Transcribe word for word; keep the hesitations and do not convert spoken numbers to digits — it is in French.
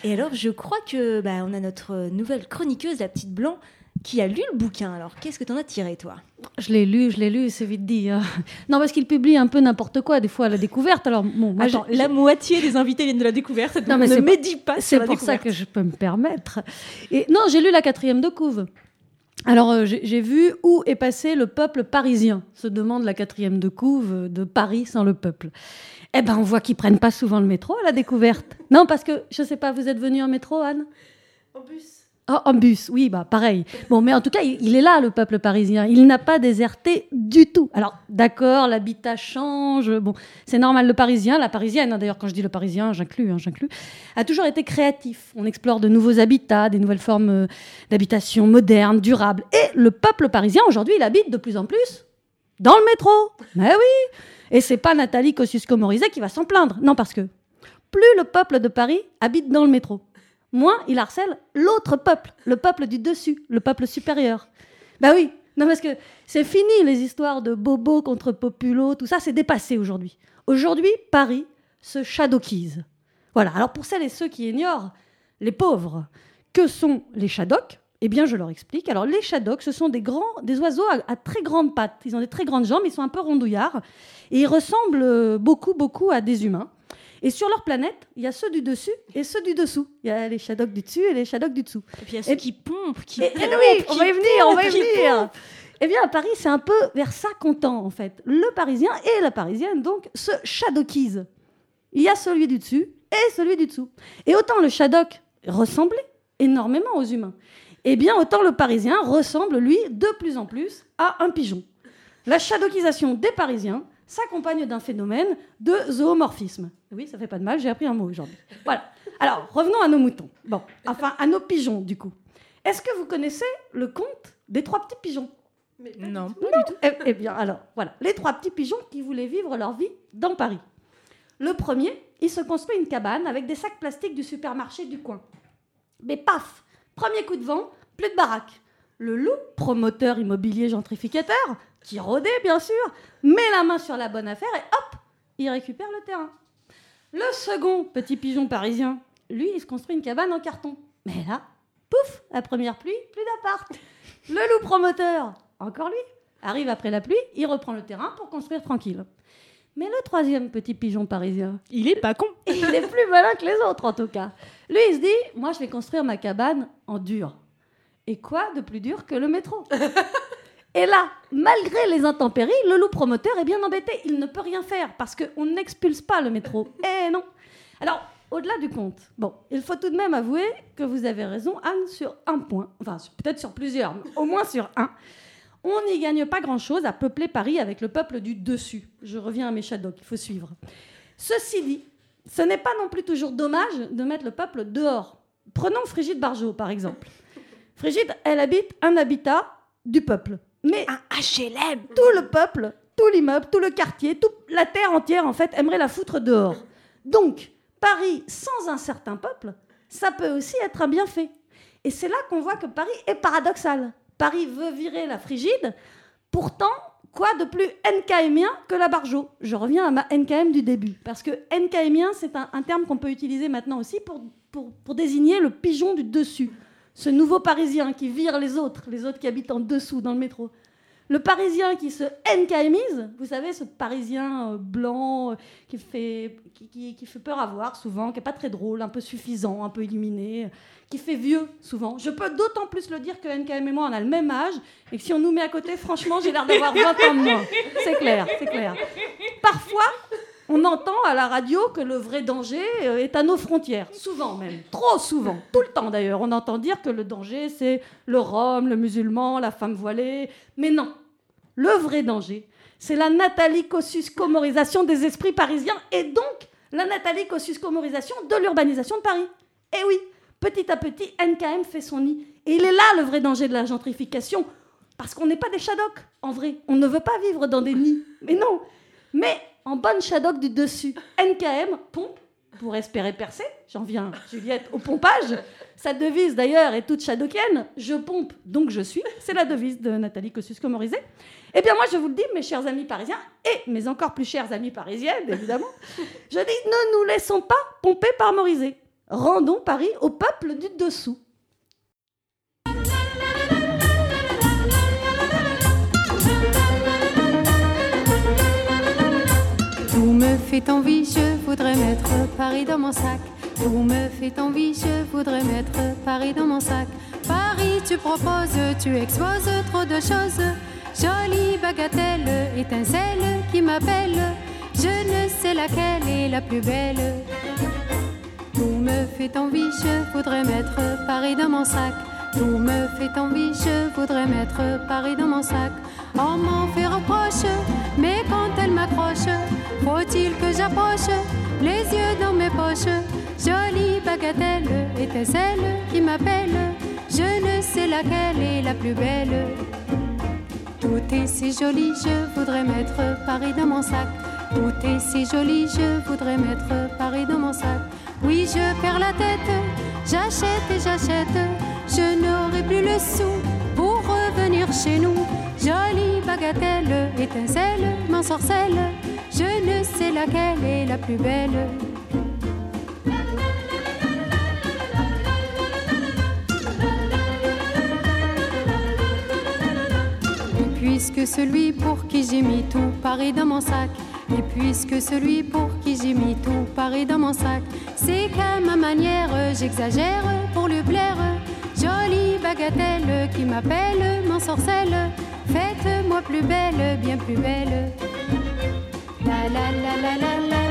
Et alors, je crois que bah, on a notre nouvelle chroniqueuse, la petite Blanc, qui a lu le bouquin. Alors, qu'est-ce que t'en as tiré, toi ? Je l'ai lu, je l'ai lu, c'est vite dit. Hein. Non, parce qu'il publie un peu n'importe quoi, des fois, à la découverte. Alors, bon, moi, Attends, j'ai, la j'ai... moitié des invités viennent de la découverte. Non, mais ne c'est médis pas C'est sur la pour découverte. ça que je peux me permettre. Et non, j'ai lu la quatrième de couve. Alors, euh, j'ai, j'ai vu où est passé le peuple parisien, se demande la quatrième de couve de Paris sans le peuple. Eh ben, on voit qu'ils prennent pas souvent le métro à la découverte. Non, parce que, je sais pas, vous êtes venue en métro, Anne ? En bus. Oh, en bus, oui, bah pareil. Bon, mais en tout cas, il, il est là, le peuple parisien. Il n'a pas déserté du tout. Alors, d'accord, l'habitat change. Bon, c'est normal. Le Parisien, la Parisienne, hein, d'ailleurs, quand je dis le Parisien, j'inclus, hein, j'inclus, a toujours été créatif. On explore de nouveaux habitats, des nouvelles formes euh, d'habitation modernes, durables. Et le peuple parisien, aujourd'hui, il habite de plus en plus dans le métro. Mais oui. Et c'est pas Nathalie Kosciusko-Morizet qui va s'en plaindre. Non, parce que plus le peuple de Paris habite dans le métro, moins il harcèle l'autre peuple, le peuple du dessus, le peuple supérieur. Ben oui, non parce que c'est fini les histoires de bobo contre populo, tout ça, c'est dépassé aujourd'hui. Aujourd'hui, Paris se shadokise. Voilà, alors pour celles et ceux qui ignorent, les pauvres, que sont les shadoks ? Eh bien, je leur explique. Alors, les shadoks, ce sont des, grands, des oiseaux à, à très grandes pattes. Ils ont des très grandes jambes, ils sont un peu rondouillards, et ils ressemblent beaucoup, beaucoup à des humains. Et sur leur planète, il y a ceux du dessus et ceux du dessous. Il y a les shadoks du dessus et les shadoks du dessous. Et puis il y a ceux et, qui pompent, qui et, pompent, et oui, on qui va y venir, pompent, on va y qui venir. pompent. Eh bien, à Paris, c'est un peu vers ça qu'on tend, en fait. Le Parisien et la Parisienne, donc, se shadokisent. Il y a celui du dessus et celui du dessous. Et autant le shadok ressemblait énormément aux humains, eh bien, autant le Parisien ressemble, lui, de plus en plus à un pigeon. La shadokisation des Parisiens s'accompagne d'un phénomène de zoomorphisme. Oui, ça fait pas de mal, j'ai appris un mot aujourd'hui. Voilà. Alors, revenons à nos moutons. Bon, enfin, à nos pigeons, du coup. Est-ce que vous connaissez le conte des trois petits pigeons ? Mais non, pas non. du tout. Eh, eh bien, alors, voilà. Les trois petits pigeons qui voulaient vivre leur vie dans Paris. Le premier, il se construit une cabane avec des sacs plastiques du supermarché du coin. Mais paf ! Premier coup de vent, plus de baraque. Le loup, promoteur immobilier gentrificateur, qui rôdait bien sûr, met la main sur la bonne affaire et hop, il récupère le terrain. Le second petit pigeon parisien, lui, il se construit une cabane en carton. Mais là, pouf, la première pluie, plus d'appart. Le loup promoteur, encore lui, arrive après la pluie, il reprend le terrain pour construire tranquille. Mais le troisième petit pigeon parisien, il est pas con. Il est plus malin que les autres, en tout cas. Lui, il se dit, moi, je vais construire ma cabane en dur. Et quoi de plus dur que le métro ? Et là, malgré les intempéries, le loup promoteur est bien embêté. Il ne peut rien faire parce qu'on n'expulse pas le métro. Eh non. Alors, au-delà du conte, bon, il faut tout de même avouer que vous avez raison, Anne, sur un point. Enfin, sur, peut-être sur plusieurs, mais au moins sur un. On n'y gagne pas grand-chose à peupler Paris avec le peuple du dessus. Je reviens à mes shadoks, il faut suivre. Ceci dit, ce n'est pas non plus toujours dommage de mettre le peuple dehors. Prenons Frigide Barjot, par exemple. Frigide, elle habite un habitat du peuple. Mais un H L M. Tout le peuple, tout l'immeuble, tout le quartier, toute la terre entière, en fait, aimerait la foutre dehors. Donc, Paris sans un certain peuple, ça peut aussi être un bienfait. Et c'est là qu'on voit que Paris est paradoxal. Paris veut virer la Frigide, pourtant, quoi de plus NKMien que la Barjot ? Je reviens à ma N K M du début, parce que NKMien, c'est un, un terme qu'on peut utiliser maintenant aussi pour, pour, pour désigner le pigeon du dessus. Ce nouveau Parisien qui vire les autres, les autres qui habitent en dessous, dans le métro. Le Parisien qui se NKMise, vous savez, ce Parisien euh, blanc euh, qui, fait, qui, qui, qui fait peur à voir souvent, qui n'est pas très drôle, un peu suffisant, un peu illuminé, qui fait vieux souvent. Je peux d'autant plus le dire que N K M et moi, on a le même âge, et que si on nous met à côté, franchement, j'ai l'air d'avoir vingt ans de moins. C'est clair, c'est clair. Parfois, on entend à la radio que le vrai danger est à nos frontières. Souvent même. Trop souvent. Tout le temps d'ailleurs. On entend dire que le danger, c'est le rhum, le musulman, la femme voilée. Mais non. Le vrai danger, c'est la Nathalie Kosciusko-Morization des esprits parisiens et donc la Nathalie Kosciusko-Morization de l'urbanisation de Paris. Et oui, petit à petit, N K M fait son nid. Et il est là le vrai danger de la gentrification. Parce qu'on n'est pas des shadoks, en vrai. On ne veut pas vivre dans des nids. Mais non. Mais en bonne shadok du dessus, N K M pompe pour espérer percer. J'en viens, Juliette, au pompage. Sa devise, d'ailleurs, est toute shadokienne. Je pompe, donc je suis. C'est la devise de Nathalie Kosciusko-Morizet. Eh bien, moi, je vous le dis, mes chers amis parisiens, et mes encore plus chères amies parisiennes, évidemment, je dis, ne nous laissons pas pomper par Morizet. Rendons Paris au peuple du dessous. Tout me fait envie, je voudrais mettre Paris dans mon sac. Tout me fait envie, je voudrais mettre Paris dans mon sac. Paris, tu proposes, tu exposes trop de choses. Jolie bagatelle, étincelle qui m'appelle. Je ne sais laquelle est la plus belle. Tout me fait envie, je voudrais mettre Paris dans mon sac. Tout me fait envie, je voudrais mettre Paris dans mon sac. On m'en fait reproche, mais quand elle m'accroche, faut-il que j'approche les yeux dans mes poches? Jolie bagatelle, étincelle qui m'appelle. Je ne sais laquelle est la plus belle. Tout est si joli, je voudrais mettre Paris dans mon sac. Tout est si joli, je voudrais mettre Paris dans mon sac. Oui, je perds la tête, j'achète et j'achète. Je n'aurai plus le sou pour revenir chez nous. Jolie bagatelle, étincelle, m'ensorcelle. Je ne sais laquelle est la plus belle. Puisque celui pour qui j'ai mis tout Paris dans mon sac, et puisque celui pour qui j'ai mis tout Paris dans mon sac, c'est qu'à ma manière j'exagère pour lui plaire. Jolie bagatelle qui m'appelle, m'ensorcelle. Faites-moi plus belle, bien plus belle. La la la la la la.